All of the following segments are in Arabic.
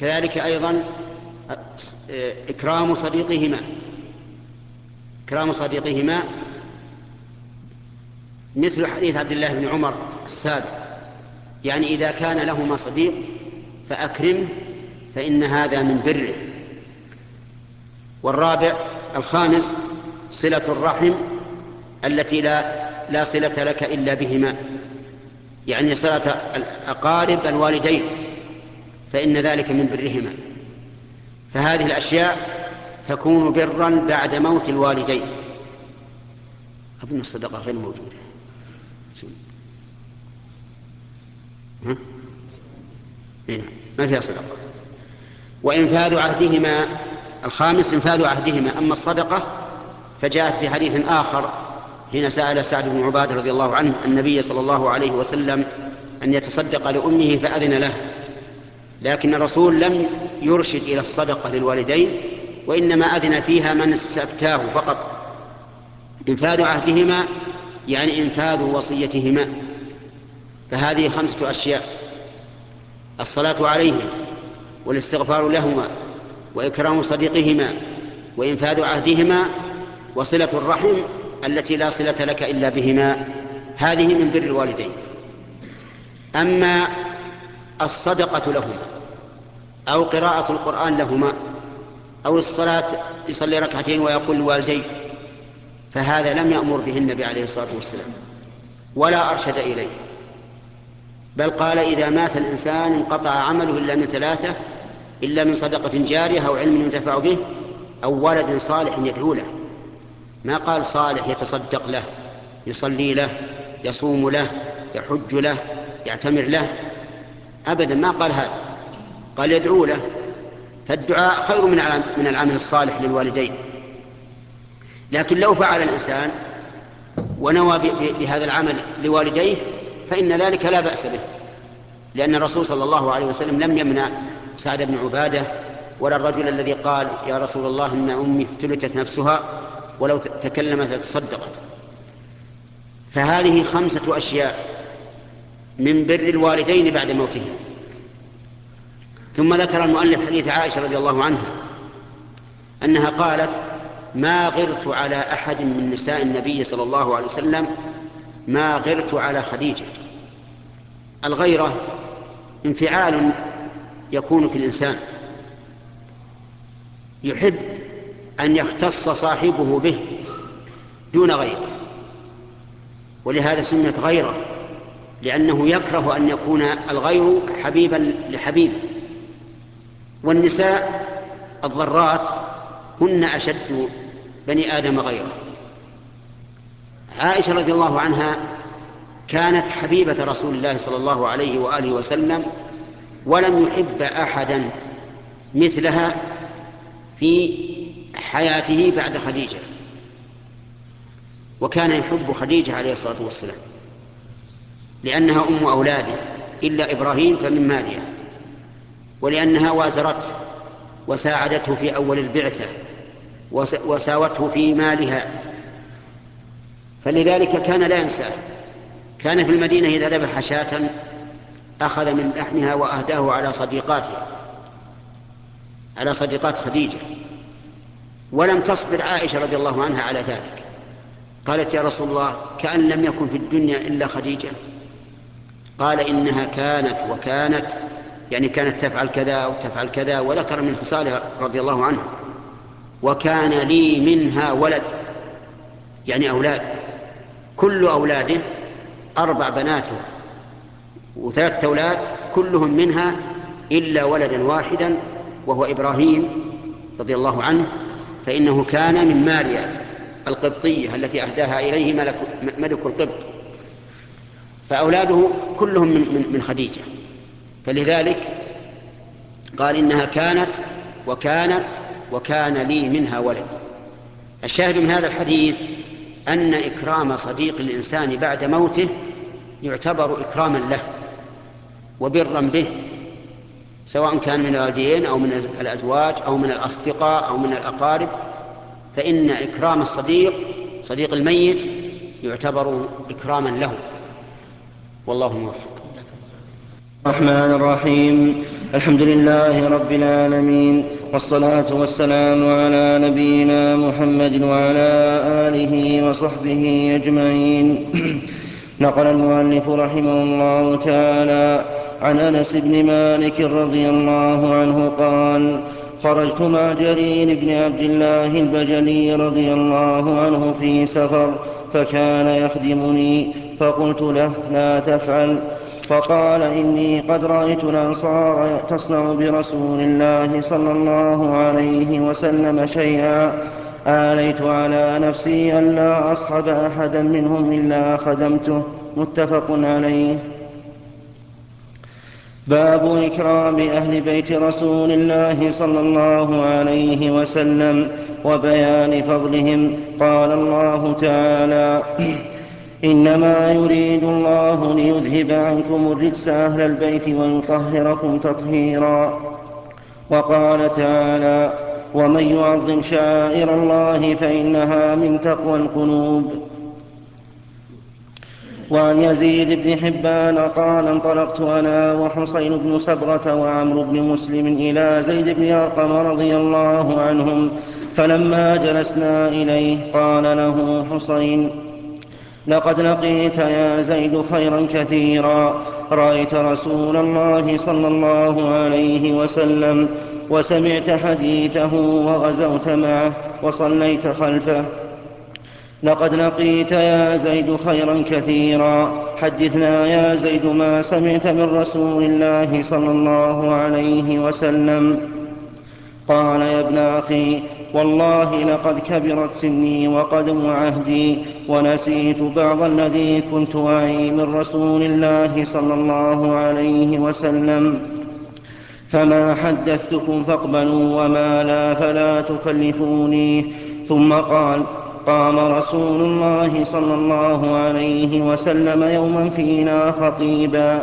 كذلك أيضا إكرام صديقهما مثل حديث عبد الله بن عمر السابق، يعني إذا كان لهما صديق فأكرمه فإن هذا من بره. الخامس صلة الرحم التي لا صلة لك إلا بهما، يعني صلة الأقارب الوالدين، فإن ذلك من برهما. فهذه الأشياء تكون برا بعد موت الوالدين. أظن الصدقة غير موجودة. ما فيها صدقة. وإنفاذ عهدهما، الخامس إنفاذ عهدهما. أما الصدقة فجاءت في حديث آخر حين سأل سعد بن عبادة رضي الله عنه النبي صلى الله عليه وسلم أن يتصدق لأمه فأذن له، لكن الرسول لم يرشد إلى الصدقة للوالدين، وإنما أذن فيها من استفتاه فقط. إنفاذ عهدهما يعني إنفاذ وصيتهما. فهذه 5 أشياء: الصلاة عليهم، والاستغفار لهما، وإكرام صديقهما، وإنفاذ عهدهما، وصلة الرحم التي لا صلة لك إلا بهما. هذه من بر الوالدين. أما الصدقة لهما أو قراءة القرآن لهما أو الصلاة يصلي ركعتين ويقول لوالديه، فهذا لم يأمر به النبي عليه الصلاة والسلام ولا أرشد إليه، بل قال إذا مات الإنسان انقطع عمله إلا من 3: إلا من صدقة جارية أو علم ينتفع به أو ولد صالح يدعو له. ما قال صالح يتصدق له، يصلي له، يصوم له، يحج له، يعتمر له، أبدا ما قال هذا، قال يدعو له. فالدعاء خير من العمل الصالح للوالدين. لكن لو فعل الإنسان ونوى بهذا العمل لوالديه فإن ذلك لا بأس به، لأن الرسول صلى الله عليه وسلم لم يمنع سعد بن عبادة ولا الرجل الذي قال يا رسول الله إن أمي افتلتت نفسها ولو تكلمت لتصدقت. فهذه 5 أشياء من بر الوالدين بعد موتهم. ثم ذكر المؤلف حديث عائشة رضي الله عنها أنها قالت ما غرت على أحد من نساء النبي صلى الله عليه وسلم ما غرت على خديجة. الغيرة انفعال يكون في الإنسان يحب أن يختص صاحبه به دون غيره، ولهذا سميت غيرة، لأنه يكره أن يكون الغير حبيبا لحبيبه. والنساء الضرات هن أشد بني آدم غيره. عائشة رضي الله عنها كانت حبيبة رسول الله صلى الله عليه وآله وسلم، ولم يحب أحدا مثلها في حياته بعد خديجة، وكان يحب خديجة عليه الصلاة والسلام لأنها أم أولاده إلا إبراهيم فمن ماريا، ولأنها وازرته وساعدته في أول البعثة وساوته في مالها، فلذلك كان لا ينساه. كان في المدينة إذا ذبح شاة أخذ من لحمها وأهداه على صديقات خديجة. ولم تصبر عائشة رضي الله عنها على ذلك، قالت يا رسول الله كأن لم يكن في الدنيا إلا خديجة. قال إنها كانت يعني كانت تفعل كذا وتفعل كذا، وذكر من خصالها رضي الله عنها. وكان لي منها ولد، يعني أولاد، كل أولاده 4 بنات و3 أولاد، كلهم منها إلا ولدا واحدا وهو إبراهيم رضي الله عنه، فإنه كان من ماريا القبطية التي أهداها إليه ملك القبط، فأولاده كلهم من خديجة. فلذلك قال إنها وكان لي منها ولد. الشاهد من هذا الحديث أن إكرام صديق الإنسان بعد موته يعتبر إكراما له وبرا به، سواء كان من الوالدين أو من الأزواج أو من الأصدقاء أو من الأقارب، فإن إكرام صديق الميت يعتبر إكراما له. والله موفق. الرحمن الرحيم. الحمد لله رب العالمين، والصلاة والسلام على نبينا محمد وعلى آله وصحبه أجمعين. نقل المؤلف رحمه الله تعالى عن أنس بن مالك رضي الله عنه قال: خرجت مع جرير بن عبد الله البجلي رضي الله عنه في سفر، فكان يخدمني، فقلت له: لا تفعل. فقال: إني قد رأيت الأنصار تصنع برسول الله صلى الله عليه وسلم شيئا، آليت على نفسي ألا أصحب أحدا منهم إلا خدمته. متفق عليه. باب إكرام أهل بيت رسول الله صلى الله عليه وسلم وبيان فضلهم. قال الله تعالى: إنما يريد الله ليذهب عنكم الرجس أهل البيت ويطهركم تطهيرا. وقال تعالى: ومن يعظم شعائر الله فإنها من تقوى القلوب. وعن يزيد بن حبان قال: انطلقت أنا وحصين بن سبغة وعمرو بن مسلم إلى زيد بن أرقم رضي الله عنهم، فلما جلسنا إليه قال له حصين: لقد لقيت يا زيد خيرا كثيرا، رأيت رسول الله صلى الله عليه وسلم وسمعت حديثه وغزوت معه وصليت خلفه. لقد لقيت يا زيد خيرا كثيرا، حدثنا يا زيد ما سمعت من رسول الله صلى الله عليه وسلم. قال: يا ابن أخي، والله لقد كبرت سني وقدم عهدي، ونسيت بعض الذي كنت أعي من رسول الله صلى الله عليه وسلم، فما حدثتكم فاقبلوا، وما لا فلا تكلفوني. ثم قال: قام رسول الله صلى الله عليه وسلم يوما فينا خطيبا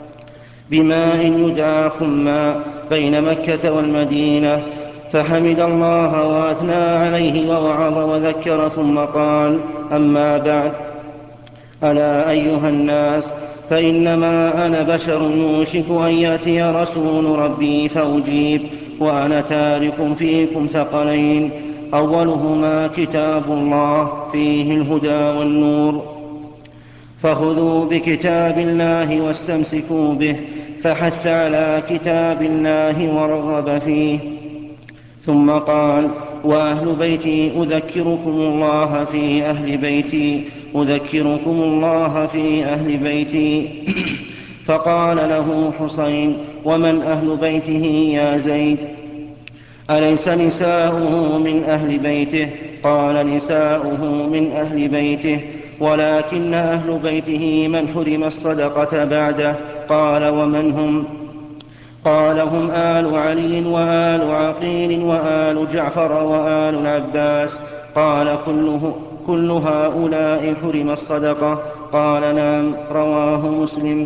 بماء يدعى خما بين مكة والمدينة، فحمد الله وأثنى عليه ووعظ وذكر، ثم قال: أما بعد، ألا أيها الناس، فإنما أنا بشر يوشك أن يأتي رسول ربي فأجيب، وأنا تارك فيكم ثقلين: أولهما كتاب الله فيه الهدى والنور، فخذوا بكتاب الله واستمسكوا به. فحث على كتاب الله ورغب فيه. ثم قال: وأهل بيتي أذكركم الله في أهل بيتي، أذكركم الله في أهل بيتي. فقال له حسين: ومن أهل بيته يا زيد؟ أليس نساؤه من أهل بيته؟ قال: نساؤه من أهل بيته، ولكن أهل بيته من حرم الصدقة بعده. قال: ومن هم؟ قال: هم آل علي وآل عقيل وآل جعفر وآل العباس. قال: كل هؤلاء حرم الصدقة؟ قال: نعم. رواه مسلم.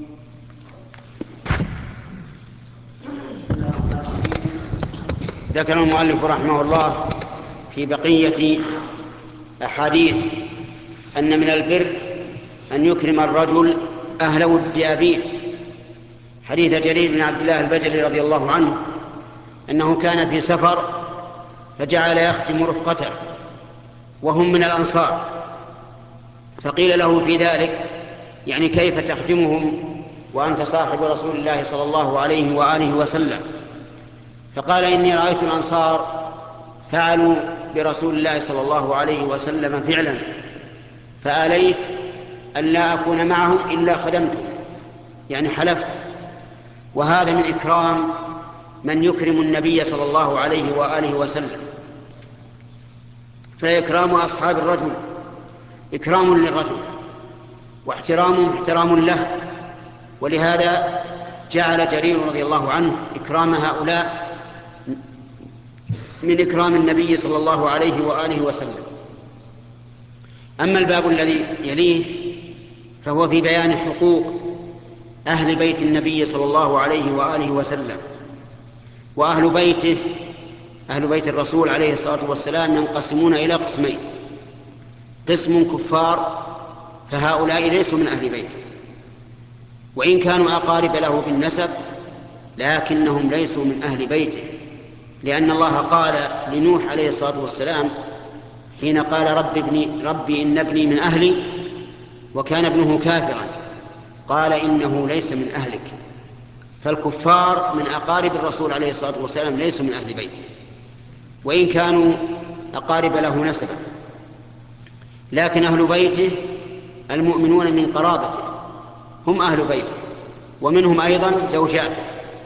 ذكر المؤلف رحمه الله في بقية أحاديث أن من البر أن يكرم الرجل أهل ود أبيه. حديث جرير بن عبد الله البجلي رضي الله عنه أنه كان في سفر فجعل يخدم رفقته وهم من الأنصار، فقيل له في ذلك: يعني كيف تخدمهم وأنت صاحب رسول الله صلى الله عليه وآله وسلم؟ فقال: إني رأيت الأنصار فعلوا برسول الله صلى الله عليه وسلم فعلا، فآليت أن لا أكون معهم إلا خدمتهم، يعني حلفت. وهذا من إكرام من يكرم النبي صلى الله عليه وآله وسلم. فإكرام أصحاب الرجل إكرام للرجل، واحترامهم احترام له، ولهذا جعل جرير رضي الله عنه إكرام هؤلاء من إكرام النبي صلى الله عليه وآله وسلم. أما الباب الذي يليه فهو في بيان حقوق أهل بيت النبي صلى الله عليه وآله وسلم. وأهل بيته، أهل بيت الرسول عليه الصلاة والسلام، ينقسمون إلى قسمين: قسم كفار فهؤلاء ليسوا من أهل بيته، وإن كانوا أقارب له بالنسب لكنهم ليسوا من أهل بيته، لأن الله قال لنوح عليه الصلاة والسلام حين قال ربي إن ابني من أهلي وكان ابنه كافرا، قال إنه ليس من أهلك. فالكفار من أقارب الرسول عليه الصلاة والسلام ليسوا من أهل بيته، وإن كانوا أقارب له نسبا، لكن أهل بيته المؤمنون من قرابته هم أهل بيته، ومنهم أيضا زوجاته،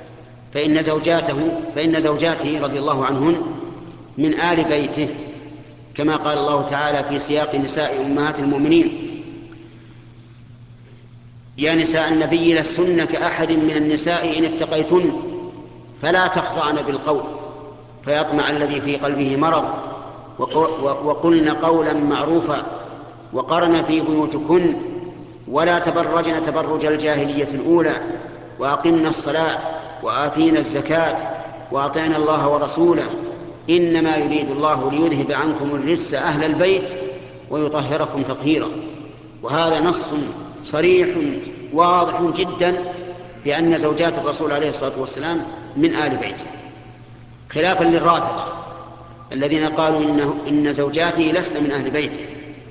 فإن زوجاته رضي الله عنهن من آل بيته، كما قال الله تعالى في سياق نساء أمهات المؤمنين: يا نساء النبي لستن كأحد من النساء إن اتقيتن فلا تخضعن بالقول فيطمع الذي في قلبه مرض وقلن قولا معروفا وقرن في بيوتكن ولا تبرجن تبرج الجاهلية الأولى وأقمنا الصلاة وآتينا الزكاة وأطعنا الله ورسوله إنما يريد الله ليذهب عنكم الرجس أهل البيت ويطهركم تطهيرا. وهذا نص صريح واضح جدا بأن زوجات الرسول عليه الصلاة والسلام من آل بيته، خلافا للرافضة الذين قالوا إن زوجاته لسن من أهل بيته،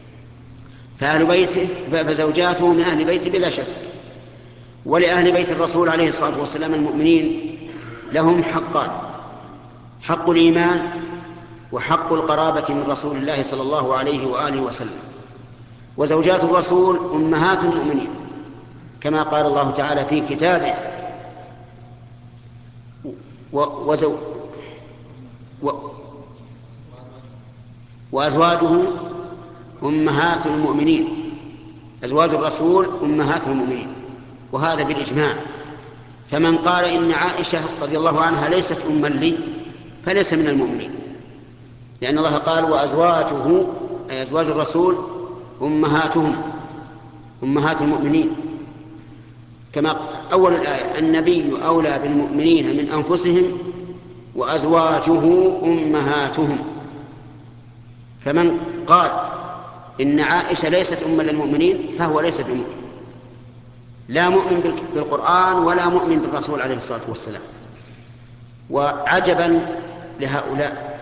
فزوجاته من أهل بيته بلا شك. ولأهل بيت الرسول عليه الصلاة والسلام المؤمنين لهم حقان: حق الإيمان وحق القرابة من رسول الله صلى الله عليه وآله وسلم. وزوجات الرسول أمهات المؤمنين كما قال الله تعالى في كتابه: وأزواجه أمهات المؤمنين. أزواج الرسول أمهات المؤمنين، وهذا بالإجماع. فمن قال إن عائشة رضي الله عنها ليست أما لي فليس من المؤمنين، لأن الله قال: وأزواجه أي أزواج الرسول أمهاتهم أمهات المؤمنين، كما أول الآية: النبي أولى بالمؤمنين من أنفسهم وأزواجه أمهاتهم. فمن قال إن عائشة ليست أما للمؤمنين فهو ليس بمؤمن، لا مؤمن بالقرآن ولا مؤمن بالرسول عليه الصلاة والسلام. وعجبا لهؤلاء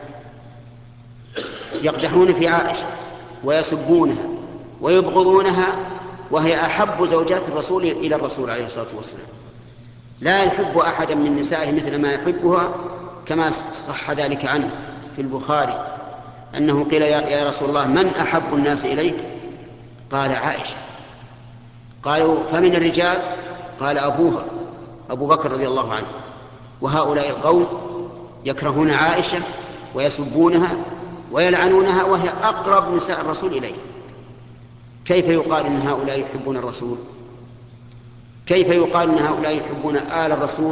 يقدحون في عائشة ويسبونها ويبغضونها وهي أحب زوجات الرسول إلى الرسول عليه الصلاة والسلام، لا يحب أحدا من نسائه مثل ما يحبها، كما صح ذلك عنه في البخاري أنه قيل: يا رسول الله من أحب الناس إليك؟ قال: عائشة. قالوا: فمن الرجال؟ قال: أبوها أبو بكر رضي الله عنه. وهؤلاء القوم يكرهون عائشة ويسبونها ويلعنونها وهي أقرب نساء الرسول إليه. كيف يقال إن هؤلاء يحبون الرسول؟ كيف يقال إن هؤلاء يحبون آل الرسول؟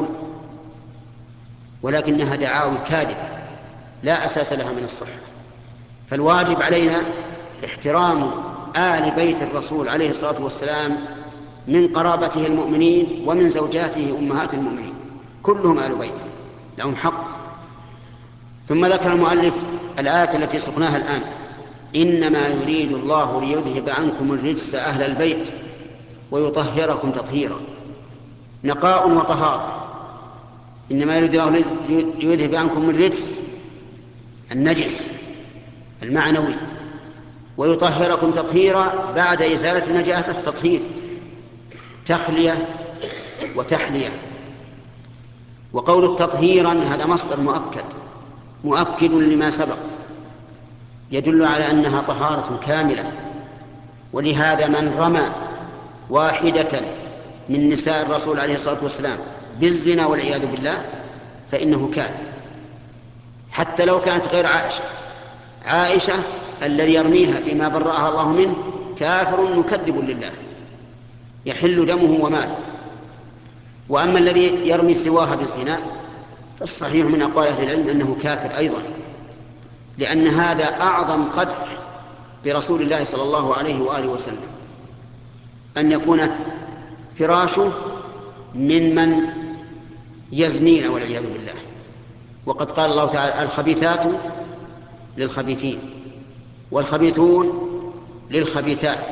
ولكنها دعاوي كاذبة لا أساس لها من الصحة. فالواجب علينا احترام آل بيت الرسول عليه الصلاة والسلام من قرابته المؤمنين ومن زوجاته أمهات المؤمنين، كلهم آل بيت لهم حق. ثم ذكر المؤلف الآية التي سقناها الآن: إنما يريد الله ليذهب عنكم الرجس أهل البيت ويطهركم تطهيرا. نقاء وطهارة. إنما يريد الله ليذهب عنكم الرجس النجس المعنوي ويطهركم تطهيرا، بعد إزالة النجاسة تطهير، تخلية وتحلية. وقول تطهيرا هذا مصدر مؤكد لما سبق، يدل على أنها طهارة كاملة. ولهذا من رمى واحدة من نساء الرسول عليه الصلاة والسلام بالزنا والعياذ بالله فإنه كافر، حتى لو كانت غير عائشة الذي يرميها بما برأها الله منه كافر مكذب لله يحل دمه وماله. وأما الذي يرمي سواها بالزنا فالصحيح من أقوال أهل العلم أنه كافر أيضا، لأن هذا أعظم قدح برسول الله صلى الله عليه وآله وسلم، أن يكون فراشه من يزنين والعياذ بالله. وقد قال الله تعالى: الخبيثات للخبيثين والخبيثون للخبيثات.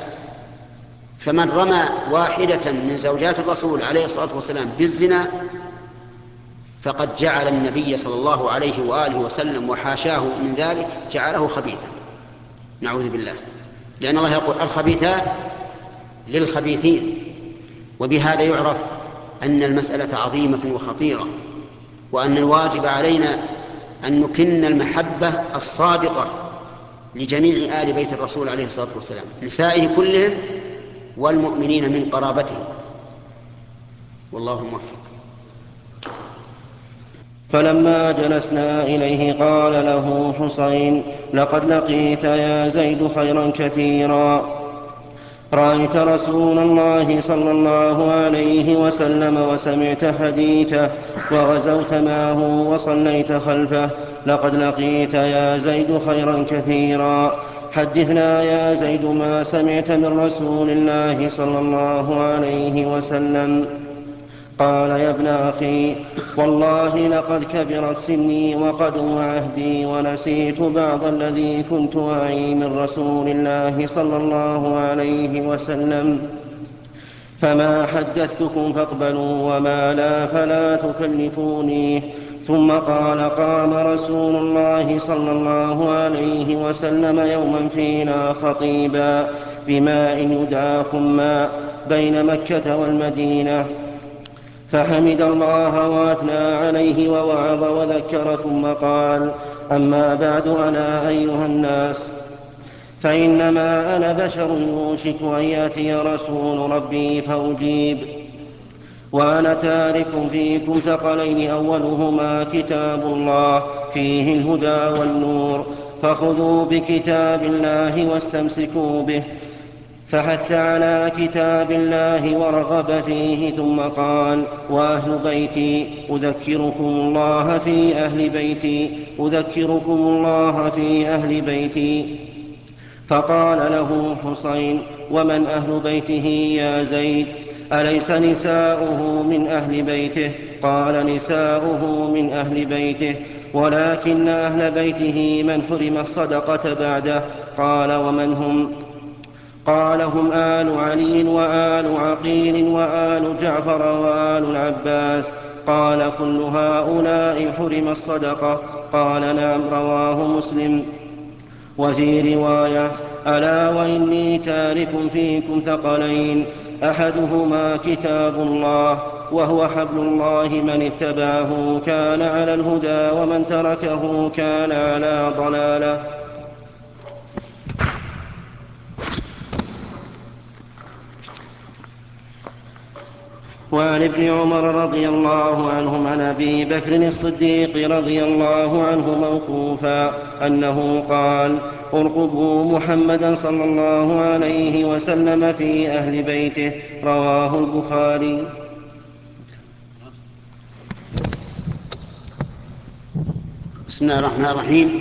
فمن رمى واحدة من زوجات الرسول عليه الصلاة والسلام بالزنا فقد جعل النبي صلى الله عليه وآله وسلم وحاشاه من ذلك جعله خبيثا، نعوذ بالله. لأن الله يقول الخبيثات للخبيثين، وبهذا يعرف أن المسألة عظيمة وخطيرة، وأن الواجب علينا أن نكن المحبة الصادقة لجميع آل بيت الرسول عليه الصلاة والسلام، نسائه كلهم والمؤمنين من قرابته، والله موفق. فلما جلسنا إليه قال له حسين: لقد لقيت يا زيد خيرا كثيرا، رأيت رسول الله صلى الله عليه وسلم وسمعت حديثه وغزوت معه وصليت خلفه، لقد لقيت يا زيد خيرا كثيرا. حدثنا يا زيد ما سمعت من رسول الله صلى الله عليه وسلم. قال: يا ابن أخي، والله لقد كبرت سني وقدم عهدي، ونسيت بعض الذي كنت أعي من رسول الله صلى الله عليه وسلم، فما حدثتكم فاقبلوا، وما لا فلا تكلفوني. ثم قال: قام رسول الله صلى الله عليه وسلم يوما فينا خطيبا بماء يدعى خماء بين مكة والمدينة، فحمد الله وأثنى عليه ووعظ وذكر، ثم قال: أما بعد، أنا أيها الناس، فإنما أنا بشر يوشك أن يأتي رسول ربي فأجيب، وأنا تارك فيكم ثقلين، أولهما كتاب الله فيه الهدى والنور، فخذوا بكتاب الله واستمسكوا به. فحث على كتاب الله ورغب فيه، ثم قال: وأهل بيتي أذكركم الله في أهل بيتي، أذكركم الله في أهل بيتي. فقال له حسين: ومن أهل بيته يا زيد؟ أليس نساؤه من أهل بيته؟ قال: نساؤه من أهل بيته، ولكن أهل بيته من حرم الصدقة بعده. قال: ومن هم؟ قال: هم آل علي وآل عقيل وآل جعفر وآل العباس. قال: كل هؤلاء حرم الصدقة؟ قال: نعم. رواه مسلم. وفي رواية: ألا وإني تارك فيكم ثقلين، أحدهما كتاب الله، وهو حبل الله، من اتبعه كان على الهدى، ومن تركه كان على ضلالة. وعن ابن عمر رضي الله عنهم عن أبي بكر الصديق رضي الله عنه موقوفا أنه قال: ارقبوا محمدا صلى الله عليه وسلم في أهل بيته. رواه البخاري. بسم الله الرحمن الرحيم.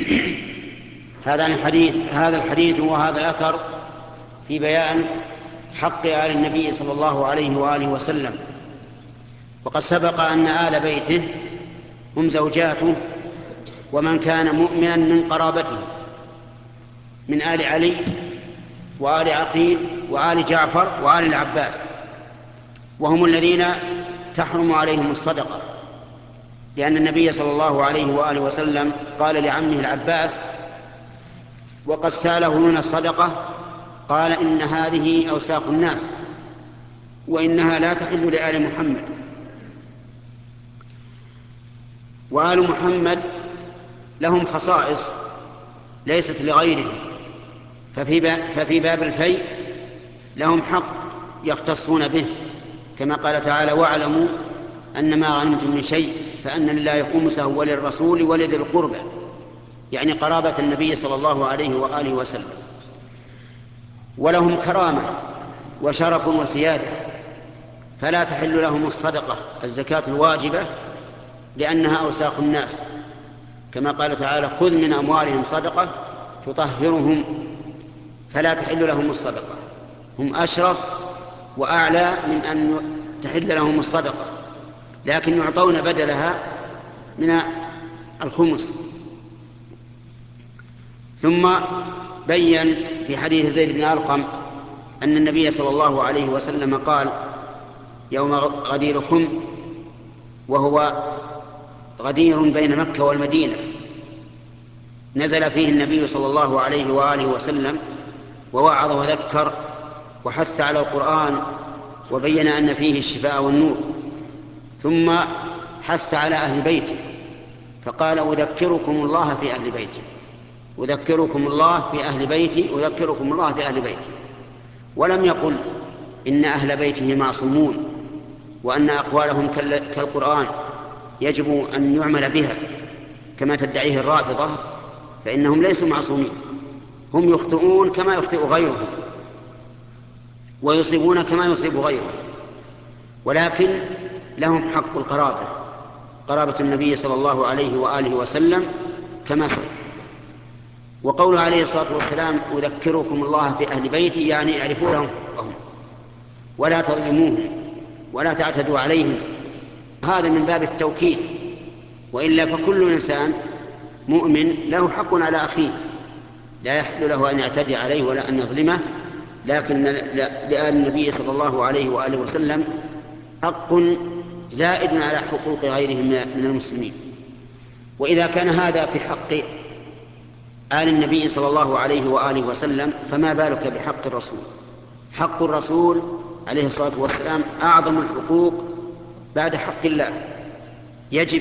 هذا الحديث وهذا الأثر في بيان حق آل النبي صلى الله عليه وآله وسلم. وقد سبق أن آل بيته هم زوجاته ومن كان مؤمنا من قرابته من آل علي وآل عقيل وآل جعفر وآل العباس، وهم الذين تحرم عليهم الصدقة، لأن النبي صلى الله عليه وآله وسلم قال لعمه العباس وقد ساله من الصدقة، قال: إن هذه أوساخ الناس وإنها لا تحل لآل محمد. وآل محمد لهم خصائص ليست لغيرهم، ففي باب الفيء لهم حق يختصون به، كما قال تعالى: واعلموا أن ما غنمتم من شيء فأن لله خمسه وللرسول ولذي القربى، يعني قرابة النبي صلى الله عليه وآله وسلم. ولهم كرامة وشرف وسيادة، فلا تحل لهم الصدقة الزكاة الواجبة لأنها أوساخ الناس، كما قال تعالى: خذ من أموالهم صدقة تطهرهم، فلا تحل لهم الصدقة. هم أشرف وأعلى من أن تحل لهم الصدقة، لكن يعطون بدلها من الخمس. ثم بين في حديث زيد بن أرقم أن النبي صلى الله عليه وسلم قال يوم غدير خم، وهو غدير بين مكة والمدينة، نزل فيه النبي صلى الله عليه وآله وسلم ووعظ وذكر وحث على القرآن وبين أن فيه الشفاء والنور، ثم حث على أهل بيته فقال: أذكركم الله في أهل بيتي، أذكركم الله في أهل بيتي، أذكركم الله في أهل بيتي. ولم يقل إن أهل بيته معصومون وأن أقوالهم كالقرآن يجب أن يعمل بها كما تدعيه الرافضة، فإنهم ليسوا معصومين، هم يخطئون كما يخطئ غيرهم ويصيبون كما يصيب غيرهم، ولكن لهم حق القرابة، قرابة النبي صلى الله عليه وآله وسلم كما سئل. وقوله عليه الصلاة والسلام: أذكركم الله في أهل بيتي، يعني اعرفوا لهم حقهم ولا تظلموهم ولا تعتدوا عليهم. هذا من باب التوكيد، وإلا فكل إنسان مؤمن له حق على أخيه، لا يحل له أن يعتدي عليه ولا أن يظلمه، لكن لآل النبي صلى الله عليه وآله وسلم حق زائد على حقوق غيرهم من المسلمين. وإذا كان هذا في حق آل النبي صلى الله عليه وآله وسلم، فما بالك بحق الرسول؟ حق الرسول عليه الصلاة والسلام أعظم الحقوق بعد حق الله، يجب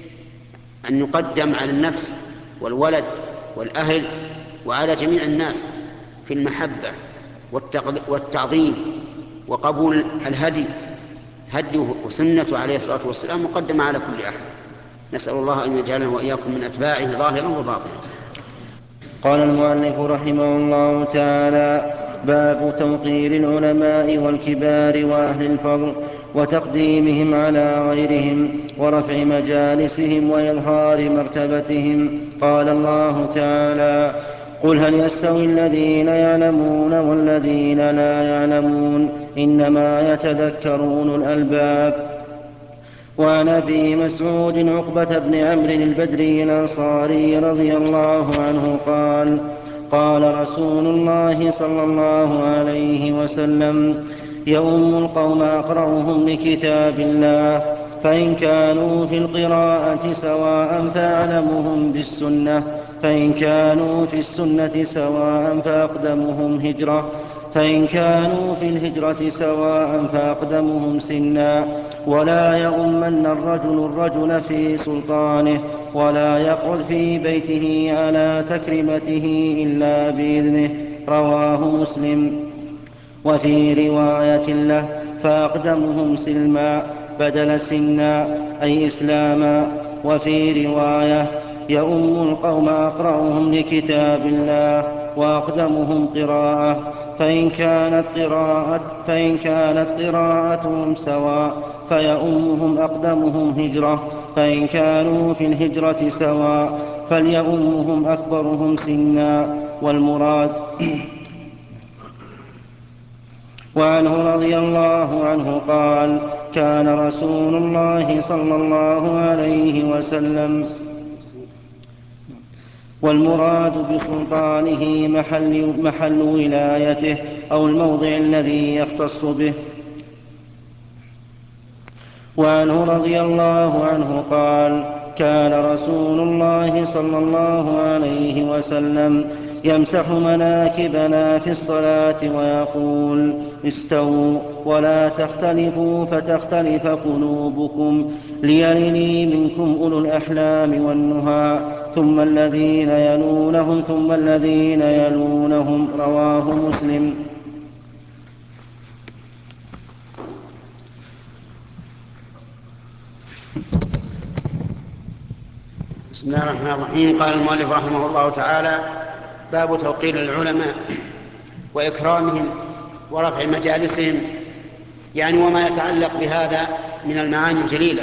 أن يقدم على النفس والولد والأهل وعلى جميع الناس في المحبة والتعظيم وقبول الهدي. هديه وسنته عليه الصلاة والسلام مقدمة على كل أحد. نسأل الله أن يجعلنا وإياكم من أتباعه ظاهرا وباطنا. قال المؤلف رحمه الله تعالى: باب توقير العلماء والكبار وأهل الفضل وتقديمهم على غيرهم ورفع مجالسهم وإظهار مرتبتهم. قال الله تعالى: قل هل يستوي الذين يعلمون والذين لا يعلمون إنما يتذكر أولو الألباب. وعن أبي مسعود عقبة بن عمرو البدري الأنصاري رضي الله عنه قال: قال رسول الله صلى الله عليه وسلم: يؤم القوم أقرأهم لكتاب الله، فإن كانوا في القراءة سواء فأعلمهم بالسنة، فإن كانوا في السنة سواء فأقدمهم هجرة، فإن كانوا في الهجرة سواء فأقدمهم سنا. ولا يؤمن الرجل في سلطانه، ولا يقعد في بيته على تكرمته إلا بإذنه. رواه مسلم. وفي رواية له: فأقدمهم سلما بدل سنا أي إسلاما. وفي رواية: يؤم القوم أقرأهم لكتاب الله وأقدمهم قراءة، فإن كانت قراءتهم سواء فيؤمهم أقدمهم هجرة، فإن كانوا في الهجرة سواء فليؤمهم أكبرهم سنا. والمراد. وعنه رضي الله عنه قال: كان رسول الله صلى الله عليه وسلم. والمراد بسلطانه محل ولايته أو الموضع الذي يختص به. وعنه رضي الله عنه قال: كان رسول الله صلى الله عليه وسلم يمسح مناكبنا في الصلاة ويقول: استووا ولا تختلفوا فتختلف قلوبكم، ليلني منكم أولو الأحلام والنهى، ثم الذين يلونهم ثم الذين يلونهم. رواه مسلم. بسم الله الرحمن الرحيم. قال المؤلف رحمه الله تعالى: باب توقير العلماء وإكرامهم ورفع مجالسهم، يعني وما يتعلق بهذا من المعاني الجليلة.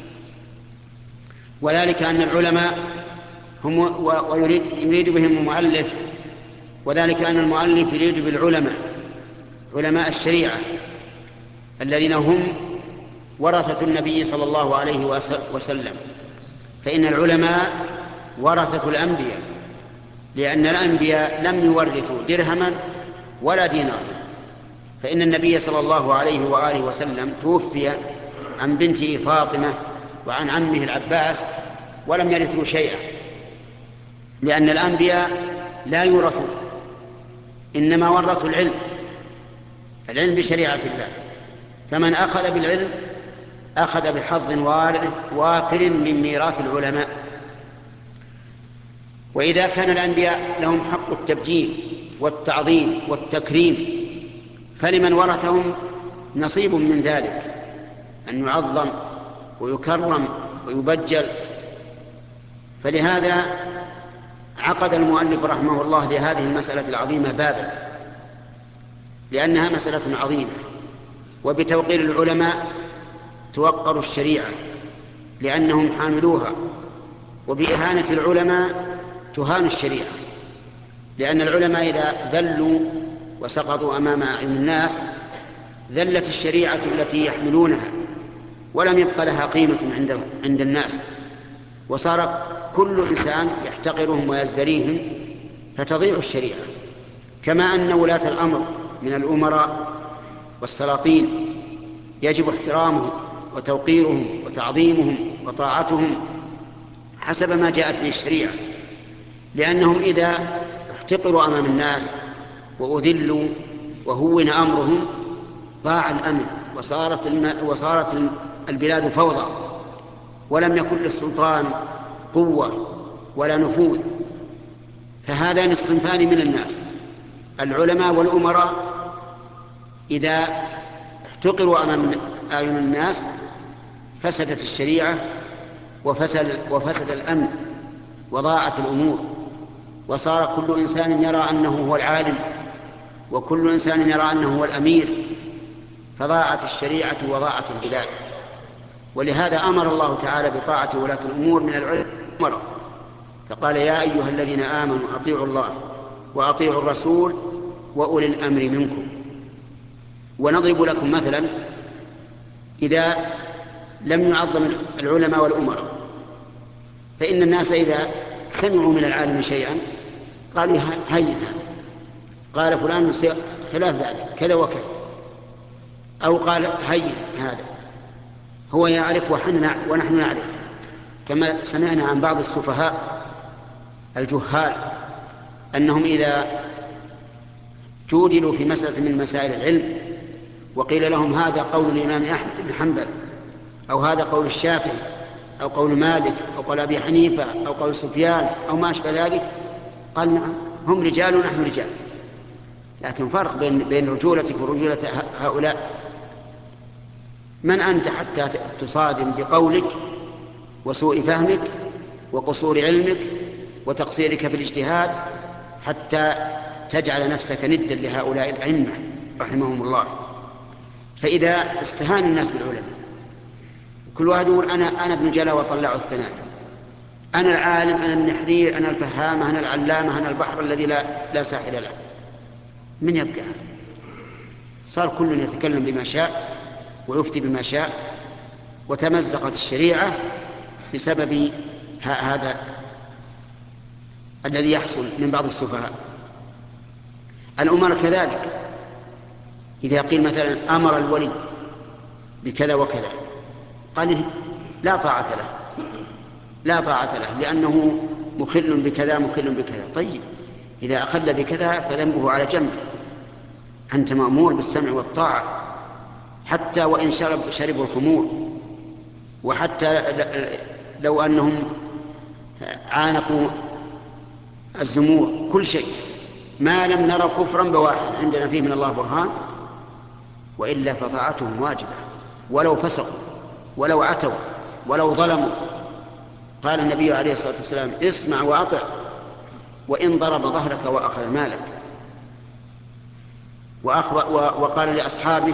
وذلك أن العلماء هم ويريد بهم المؤلف، وذلك أن المؤلف يريد بالعلماء علماء الشريعة الذين هم ورثة النبي صلى الله عليه وسلم، فإن العلماء ورثة الأنبياء، لأن الأنبياء لم يورثوا درهما ولا دينارا. فإن النبي صلى الله عليه وآله وسلم توفي عن بنته فاطمة وعن عمه العباس ولم يرثوا شيئا، لأن الأنبياء لا يورثون، إنما ورثوا العلم بشريعة الله. فمن أخذ بالعلم أخذ بحظ وافر من ميراث العلماء. وإذا كان الأنبياء لهم حق التبجيل والتعظيم والتكريم، فلمن ورثهم نصيب من ذلك، أن يعظم ويكرم ويبجل. فلهذا عقد المؤلف رحمه الله لهذه المسألة العظيمة بابا، لأنها مسألة عظيمة. وبتوقير العلماء توقر الشريعة لأنهم حاملوها، وبإهانة العلماء تهان الشريعة، لأن العلماء إذا ذلوا وسقطوا أمام أعين الناس ذلت الشريعة التي يحملونها، ولم يبق لها قيمة عند الناس، وصار كل إنسان يحتقرهم ويزدريهم، فتضيع الشريعة. كما أن ولاة الأمر من الأمراء والسلاطين يجب احترامهم وتوقيرهم وتعظيمهم وطاعتهم حسب ما جاءت به الشريعة، لأنهم إذا احتقروا أمام الناس وأذلوا وهون أمرهم ضاع الأمن، وصارت البلاد فوضى، ولم يكن للسلطان قوة ولا نفوذ. فهذان الصنفان من الناس، العلماء والأمراء، إذا احتقروا أمام أعين الناس فسدت الشريعة وفسد الأمن وضاعت الأمور، وصار كل إنسان يرى أنه هو العالم، وكل إنسان يرى أنه هو الأمير، فضاعت الشريعة وضاعت البلاد. ولهذا أمر الله تعالى بطاعة ولاة الأمور من العلماء، فقال: يا أيها الذين آمنوا أطيعوا الله وأطيعوا الرسول وأولي الأمر منكم. ونضرب لكم مثلا: إذا لم يعظم العلماء والأمراء، فإن الناس إذا سمعوا من العالم شيئا قالوا: هين هذا، قال فلان خلاف ذلك كذا وكذا، أو قال هين هذا، هو يعرف ونحن نعرف. كما سمعنا عن بعض السفهاء الجهال أنهم إذا جودلوا في مسألة من مسائل العلم وقيل لهم هذا قول الإمام أحمد بن حنبل، أو هذا قول الشافعي، أو قول مالك، أو قول أبي حنيفة، أو قول سفيان، أو ما أشبه ذلك، قال: نعم، هم رجال ونحن رجال. لكن فرق بين رجولتك ورجولة هؤلاء. من أنت حتى تصادم بقولك وسوء فهمك وقصور علمك وتقصيرك في الاجتهاد حتى تجعل نفسك ندا لهؤلاء الأئمة رحمهم الله؟ فإذا استهان الناس بالعلماء، كل واحد يقول: أنا ابن جلا وطلع الثناء، أنا العالم، أنا النحرير، أنا الفهامة، أنا العلامة، أنا البحر الذي لا ساحل له. من يبقى؟ صار كل يتكلم بما شاء ويفتي بما شاء، وتمزقت الشريعة بسبب هذا الذي يحصل من بعض السفهاء. الأمر كذلك، إذا قيل مثلا أمر الولي بكذا وكذا، قال: لا طاعة له لأنه مخل بكذا مخل بكذا. طيب، إذا أخل بكذا فذنبه على جنبه، أنت مأمور بالسمع والطاعة، حتى وإن شربوا الخمور، وحتى لو أنهم عانقوا الزمور، كل شيء ما لم نرى كفرا بواحا عندنا فيه من الله برهان، وإلا فطاعتهم واجبة ولو فسقوا ولو عتوا ولو ظلموا. قال النبي عليه الصلاة والسلام: اسمع وأطع وإن ضرب ظهرك وأخذ مالك. وقال لأصحابه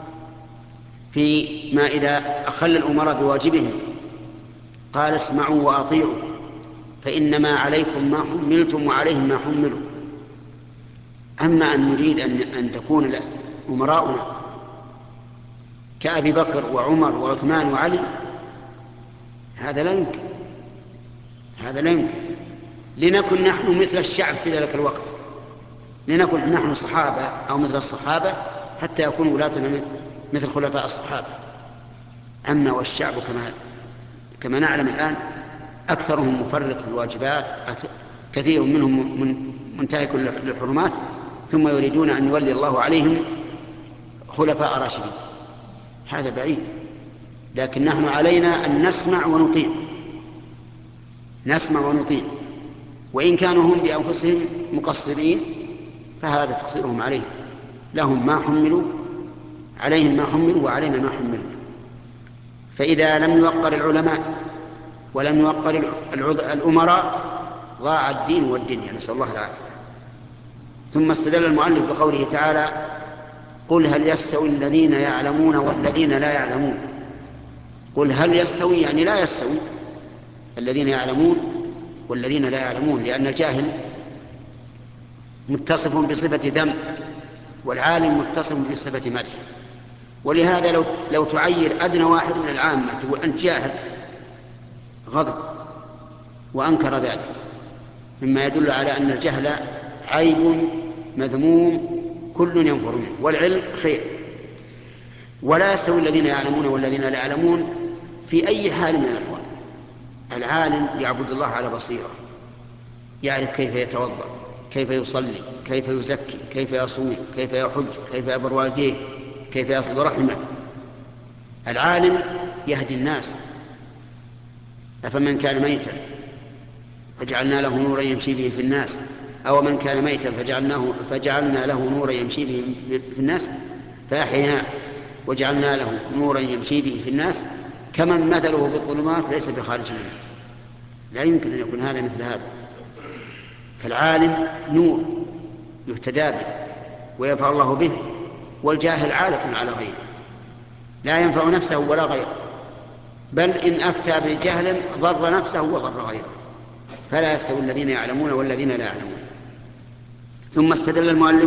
فيما إذا أخل الأمراء بواجبهم، قال: اسمعوا وأطيعوا فإنما عليكم ما حملتم وعليهم ما حملوا. أما أن نريد أن تكون أمراؤنا كأبي بكر وعمر وعثمان وعلي، هذا لا يمكن. لنكن نحن مثل الشعب في ذلك الوقت، لنكن نحن صحابة أو مثل الصحابة حتى يكون ولاتنا مثل خلفاء الصحابة. أما والشعب كما كما نعلم الآن أكثرهم مفرط في الواجبات، كثير منهم منتهك للحرمات، ثم يريدون أن يولي الله عليهم خلفاء راشدين. هذا بعيد. لكن نحن علينا أن نسمع ونطيع، نسمع ونطيع، وإن كانوا هم بأنفسهم مقصرين فهذا تقصيرهم عليهم، لهم ما حملوا، عليهم ما حملوا وعلينا ما حملنا. فإذا لم يوقر العلماء ولم يوقر الأمراء ضاع الدين والدنيا، نسأل الله العافية. ثم استدل المؤلف بقوله تعالى: قل هل يستوي الذين يعلمون والذين لا يعلمون. قل هل يستوي يعني لا يستوي الذين يعلمون والذين لا يعلمون، لأن الجاهل متصف بصفة ذم والعالم متصف بصفة مدح. ولهذا لو تعير أدنى واحد من العامة تقول أنت جاهل غضب وأنكر ذلك، مما يدل على أن الجهل عيب مذموم كل ينفر منه، والعلم خير. ولا يستوي الذين يعلمون والذين لا يعلمون في أي حال من الأحوال. العالم يعبد الله على بصيرة، يعرف كيف يتوضأ، كيف يصلي، كيف يزكي، كيف يصوم، كيف يحج، كيف يبر والديه، كيف يصل رحمه. العالم يهدي الناس. أفمن كان ميتا فجعلنا له نورا يمشي به في الناس، أو من كان ميتا فجعلنا له نورا يمشي به في الناس فأحييناه وجعلنا له نورا يمشي به في الناس كمن مثله بالظلمات ليس بخارج منه. لا يمكن أن يكون هذا مثل هذا. فالعالم نور يهتدى به وينفع الله به، والجاهل عالة على غيره لا ينفع نفسه ولا غيره، بل إن أفتى بجهل ضر نفسه وضر غيره. فلا يستوي الذين يعلمون والذين لا يعلمون. ثم استدل المؤلف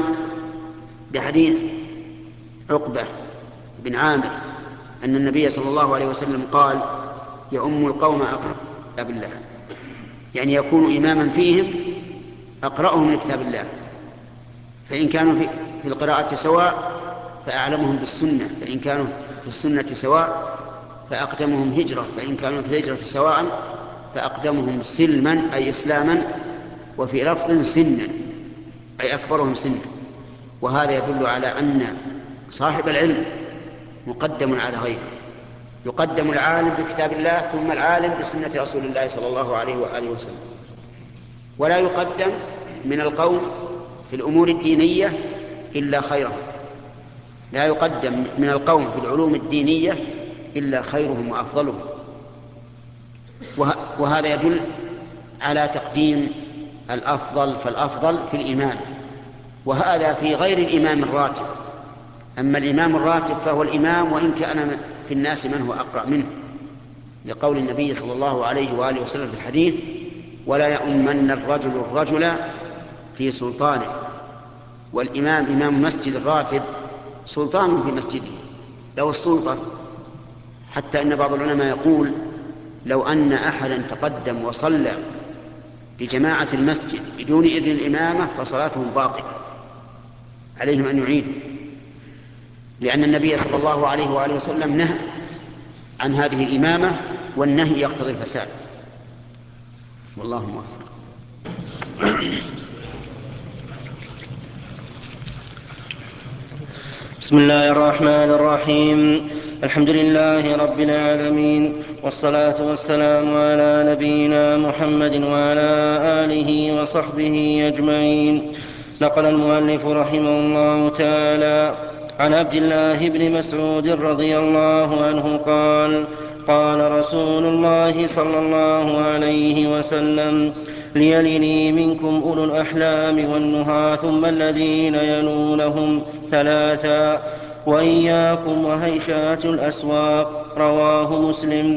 بحديث عقبة بن عامر أن النبي صلى الله عليه وسلم قال: يؤم القوم أقرأ كتاب الله، يعني يكون إماما فيهم أقرأهم لكتاب الله، فإن كانوا في القراءة سواء فأعلمهم بالسنة، فإن كانوا في السنة سواء فأقدمهم هجرة، فإن كانوا في الهجرة سواء فأقدمهم سلما أي إسلاما، وفي لفظ سنا أي أكبرهم سنا. وهذا يدل على أن صاحب العلم مقدم على غيره، يقدم العالم بكتاب الله ثم العالم بسنة رسول الله صلى الله عليه وآله وسلم. ولا يقدم من القوم في الأمور الدينية إلا خيرهم، لا يقدم من القوم في العلوم الدينية إلا خيرهم وأفضلهم. وهذا يدل على تقديم الأفضل فالأفضل في الإمام، وهذا في غير الإمام الراتب. أما الإمام الراتب فهو الإمام وإن كان في الناس من هو أقرأ منه، لقول النبي صلى الله عليه وآله وسلم في الحديث: ولا يؤمن الرجل في سلطانه. والإمام إمام المسجد الراتب سلطان في مسجده، له السلطة، حتى إن بعض العلماء يقول: لو أن أحدا تقدم وصلى بجماعة المسجد بدون إذن الإمامة فصلاتهم باطلة، عليهم أن يعيدوا، لأن النبي صلى الله عليه وآله وسلم نهى عن هذه الإمامة، والنهي يقتضي الفساد. والله موفق. بسم الله الرحمن الرحيم. الحمد لله رب العالمين، والصلاة والسلام على نبينا محمد وعلى آله وصحبه أجمعين. نقل المؤلف رحمه الله تعالى عن عبد الله بن مسعود رضي الله عنه قال: قال رسول الله صلى الله عليه وسلم: ليلني منكم أولو الأحلام والنهى ثم الذين يلونهم ثلاثا، وإياكم وهيشات الأسواق. رواه مسلم.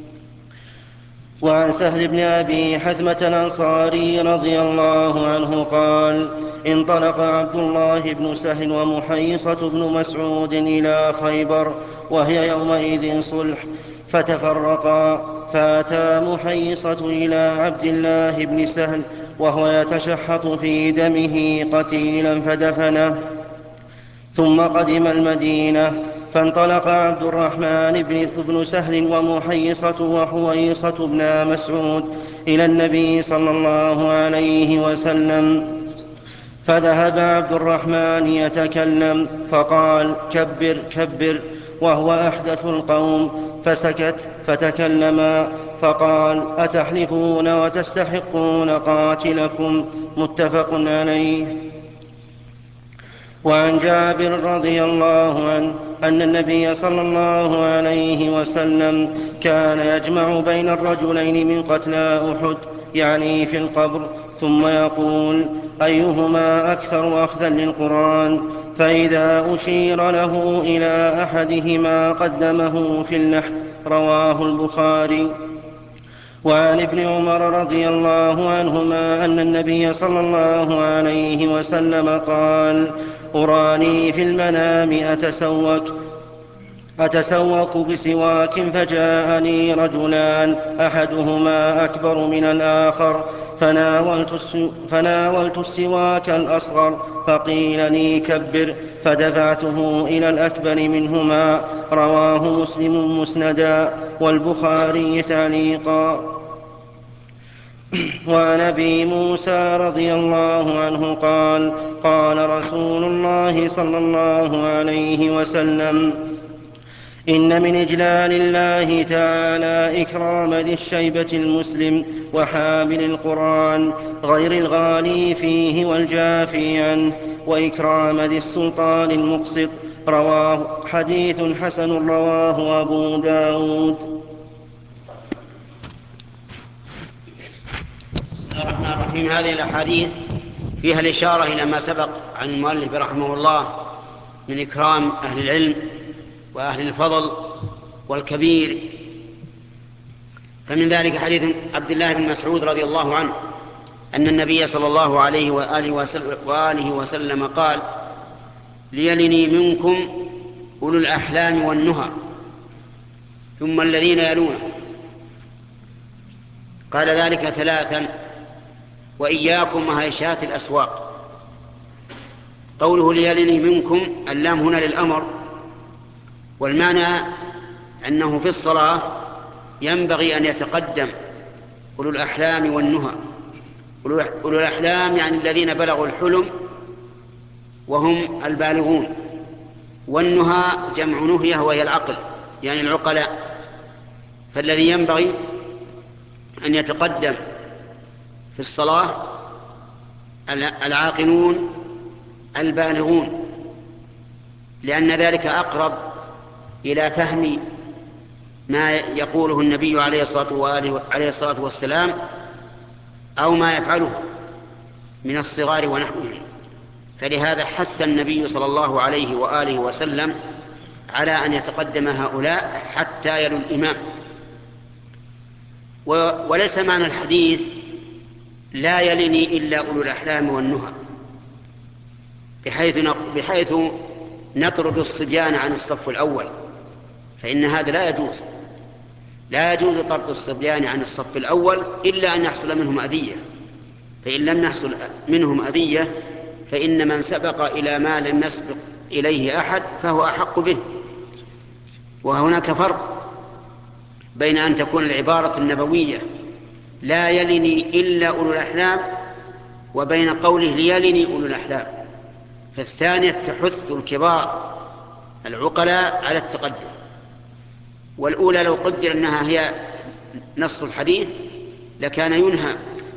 وعن سهل بن أبي حثمة الأنصاري رضي الله عنه قال: انطلق عبد الله بن سهل ومحيصة بن مسعود إلى خيبر وهي يومئذ صلح، فتفرقا، فأتى محيصة إلى عبد الله بن سهل وهو يتشحط في دمه قتيلا فدفنه، ثم قدم المدينة فانطلق عبد الرحمن بن سهل ومحيصة وحويصة بن مسعود إلى النبي صلى الله عليه وسلم، فذهب عبد الرحمن يتكلم فقال: كبر كبر، وهو أحدث القوم، فسكت فتكلما فقال: أتحلفون وتستحقون قاتلكم؟ متفق عليه. وعن جابر رضي الله عنه أن النبي صلى الله عليه وسلم كان يجمع بين الرجلين من قتلى أحد، يعني في القبر، ثم يقول: أيهما أكثر أخذا للقرآن؟ فإذا أشير له إلى أحدهما قدمه في اللحد. رواه البخاري. وعن ابن عمر رضي الله عنهما أن النبي صلى الله عليه وسلم قال: أراني في المنام أتسوك بسواك، فجاءني رجلان أحدهما أكبر من الآخر، فناولت السواك الأصغر، فقيل لي: كبر، فدفعته إلى الأكبر منهما. رواه مسلم مسندا والبخاري تعليقا. وعن أبي موسى رضي الله عنه قال: قال رسول الله صلى الله عليه وسلم: إن من إجلال الله تعالى إكرام ذي الشيبة المسلم وحامل القرآن، غير الغالي فيه والجافي عنه، وإكرام ذي السلطان المقسط. رواه حديث حسن رواه أبو داود. بسم الله الرحمن الرحيم. هذه الأحاديث فيها الإشارة إلى ما سبق عن المؤلف رحمه الله من إكرام أهل العلم وأهل الفضل والكبير. فمن ذلك حديث عبد الله بن مسعود رضي الله عنه أن النبي صلى الله عليه وآله وسلم قال: ليلني منكم أولو الأحلام والنهى، ثم الذين يلونه. قال ذلك ثلاثا: وإياكم وهيشات الأسواق. قوله ليلني منكم، اللام هنا للأمر، والمعنى أنه في الصلاة ينبغي أن يتقدم أولو الأحلام والنهى. أولو الأحلام يعني الذين بلغوا الحلم وهم البالغون، والنهى جمع نهية وهي العقل، يعني العقلاء. فالذي ينبغي أن يتقدم في الصلاة العاقلون البالغون، لأن ذلك أقرب إلى فهم ما يقوله النبي عليه الصلاة والسلام أو ما يفعله من الصغار ونحوهم. فلهذا حث النبي صلى الله عليه وآله وسلم على أن يتقدم هؤلاء حتى يلوا الإمام. وليس معنى الحديث لا يلني إلا أولو الأحلام والنهى بحيث نطرد الصبيان عن الصف الأول، فإن هذا لا يجوز طرد الصبيان عن الصف الأول إلا أن يحصل منهم أذية. فإن لم يحصل منهم أذية فإن من سبق إلى ما لم يسبق إليه أحد فهو أحق به. وهناك فرق بين أن تكون العبارة النبوية لا يلني إلا أولو الأحلام وبين قوله ليلني أولو الأحلام، فالثانية تحث الكبار العقلاء على التقدم، والأولى لو قدر أنها هي نص الحديث لكان ينهى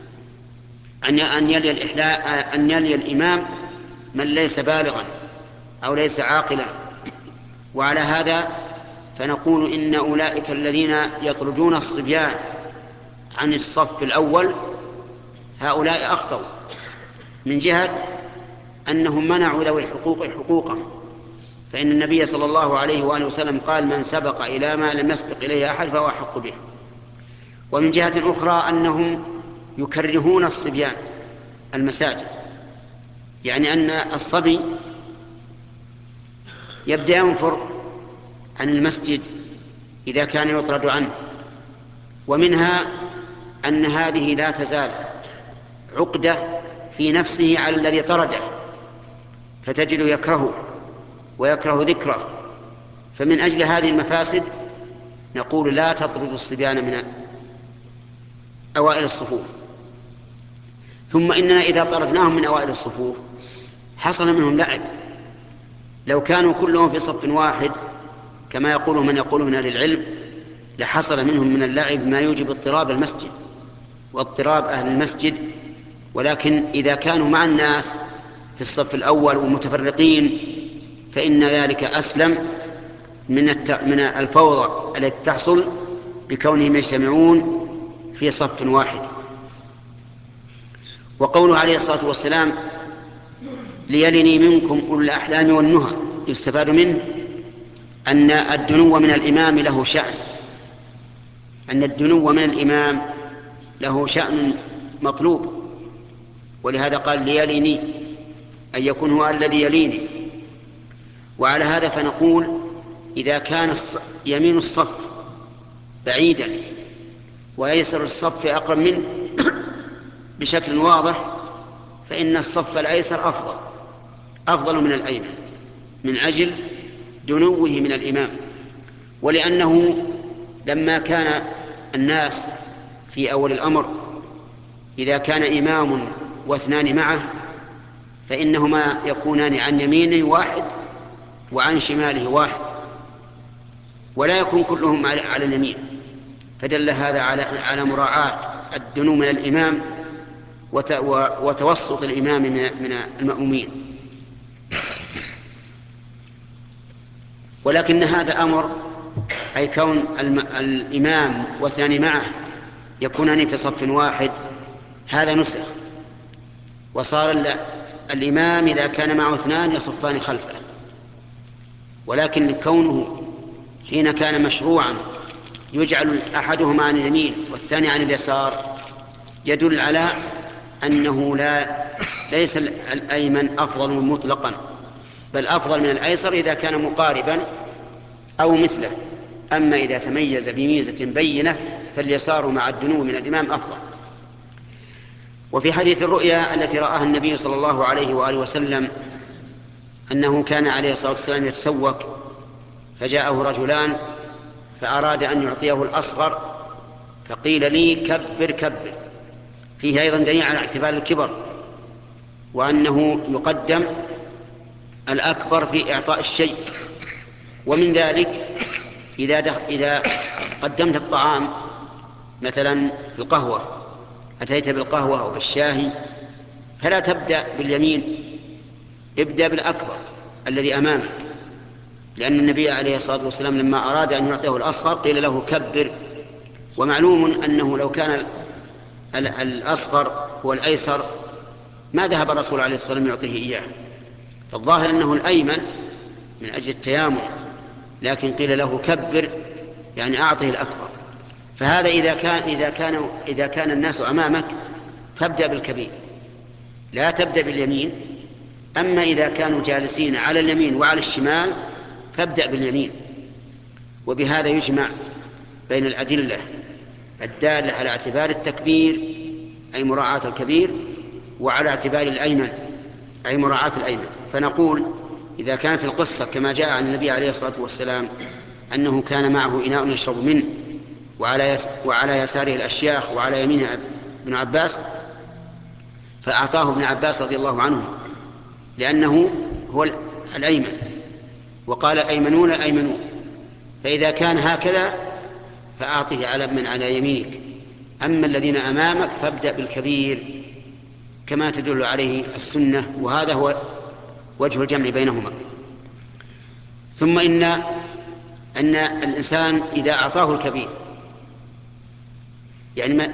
أن يلي الإمام من ليس بالغا أو ليس عاقلا. وعلى هذا فنقول إن أولئك الذين يطردون الصبيان عن الصف الأول هؤلاء أخطأوا، من جهة أنهم منعوا ذوي الحقوق حقوقهم، فإن النبي صلى الله عليه وآله وسلم قال: من سبق إلى ما لم يسبق إليه أحد فهو أحق به. ومن جهة أخرى أنهم يكرهون الصبيان المساجد، يعني أن الصبي يبدأ ينفر عن المسجد إذا كان يطرد عنه. ومنها أن هذه لا تزال عقدة في نفسه على الذي طرده، فتجد يكرهه ويكره ذكره، فمن أجل هذه المفاسد نقول لا تطرد الصبيان من أوائل الصفوف. ثم إننا إذا طردناهم من أوائل الصفوف حصل منهم لعب. لو كانوا كلهم في صف واحد كما يقول من يقول من أهل العلم لحصل منهم من اللعب ما يوجب اضطراب المسجد واضطراب أهل المسجد. ولكن إذا كانوا مع الناس في الصف الأول ومتفرقين فإن ذلك أسلم من الفوضى التي تحصل بكونهم يجتمعون في صف واحد. وقوله عليه الصلاة والسلام ليلني منكم أولو الأحلام والنهى يستفاد منه أن الدنو من الإمام له شأن، أن الدنو من الإمام له شأن مطلوب، ولهذا قال ليلني أن يكون هو الذي يليني. وعلى هذا فنقول إذا كان يمين الصف بعيدا ويسر الصف أقرب منه بشكل واضح فإن الصف الأيسر أفضل من الأيمن من أجل دنوه من الإمام. ولأنه لما كان الناس في أول الأمر إذا كان إمام واثنان معه فإنهما يكونان عن يمينه واحد وعن شماله واحد ولا يكون كلهم على اليمين، فدل هذا على مراعاة الدنو من الإمام وتوسط الإمام من المأمومين. ولكن هذا أمر أي كون الإمام واثنان معه يكونان في صف واحد هذا نسخ، وصار الإمام إذا كان معه اثنان يصفان خلفه. ولكن كونه حين كان مشروعا يجعل أحدهما عن اليمين والثاني عن اليسار يدل على أنه ليس الأيمن أفضل مطلقا، بل أفضل من الأيسر إذا كان مقاربا أو مثله. أما إذا تميز بميزة بينة فاليسار مع الدنو من الإمام أفضل. وفي حديث الرؤيا التي رآها النبي صلى الله عليه وآله وسلم أنه كان عليه الصلاة والسلام يتسوق فجاءه رجلان فأراد أن يعطيه الأصغر فقيل لي كبر كبر، فيه أيضا دليل على اعتبار الكبر وأنه يقدم الأكبر في إعطاء الشيء. ومن ذلك إذا قدمت الطعام مثلا في القهوة أتيت بالقهوة أو بالشاهي فلا تبدأ باليمين، ابدأ بالأكبر الذي أمامك، لأن النبي عليه الصلاة والسلام لما أراد أن يعطيه الأصغر قيل له كبر. ومعلوم أنه لو كان الأصغر هو الأيسر ما ذهب الرسول عليه الصلاة والسلام يعطيه إياه، فالظاهر أنه الأيمن من أجل التيامن، لكن قيل له كبر يعني أعطه الأكبر. فهذا إذا كان الناس أمامك فابدأ بالكبير لا تبدأ باليمين. أما إذا كانوا جالسين على اليمين وعلى الشمال فابدأ باليمين. وبهذا يجمع بين الأدلة الدالة على اعتبار التكبير أي مراعاة الكبير وعلى اعتبار الأيمن أي مراعاة الأيمن. فنقول إذا كانت القصة كما جاء عن النبي عليه الصلاة والسلام أنه كان معه إناء يشرب منه وعلى يساره الأشياخ وعلى يمينه ابن عباس فأعطاه ابن عباس رضي الله عنه لأنه هو الأيمن، وقال أيمنون أيمنون، فإذا كان هكذا فأعطه على من على يمينك. أما الذين أمامك فابدأ بالكبير كما تدل عليه السنة، وهذا هو وجه الجمع بينهما. ثم أن الإنسان إذا أعطاه الكبير يعني ما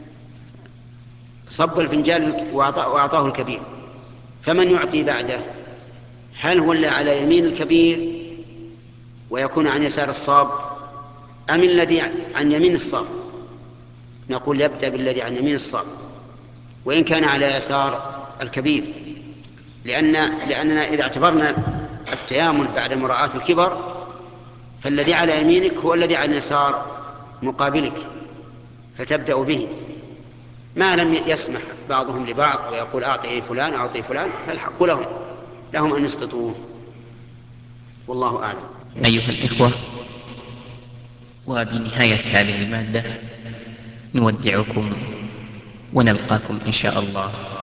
صب الفنجان وأعطاه الكبير فمن يعطي بعده؟ هل هو اللي على يمين الكبير ويكون عن يسار الصاب أم الذي عن يمين الصاب؟ نقول يبدأ بالذي عن يمين الصاب وإن كان على يسار الكبير، لأننا إذا اعتبرنا التيامن بعد مراعاة الكبر فالذي على يمينك هو الذي على يسار مقابلك فتبدأ به، ما لم يسمح بعضهم لبعض ويقول أعطي فلان أعطي فلان، فالحق لهم أن يسقطوه، والله أعلم. أيها الإخوة، وبنهاية هذه المادة نودعكم ونلقاكم إن شاء الله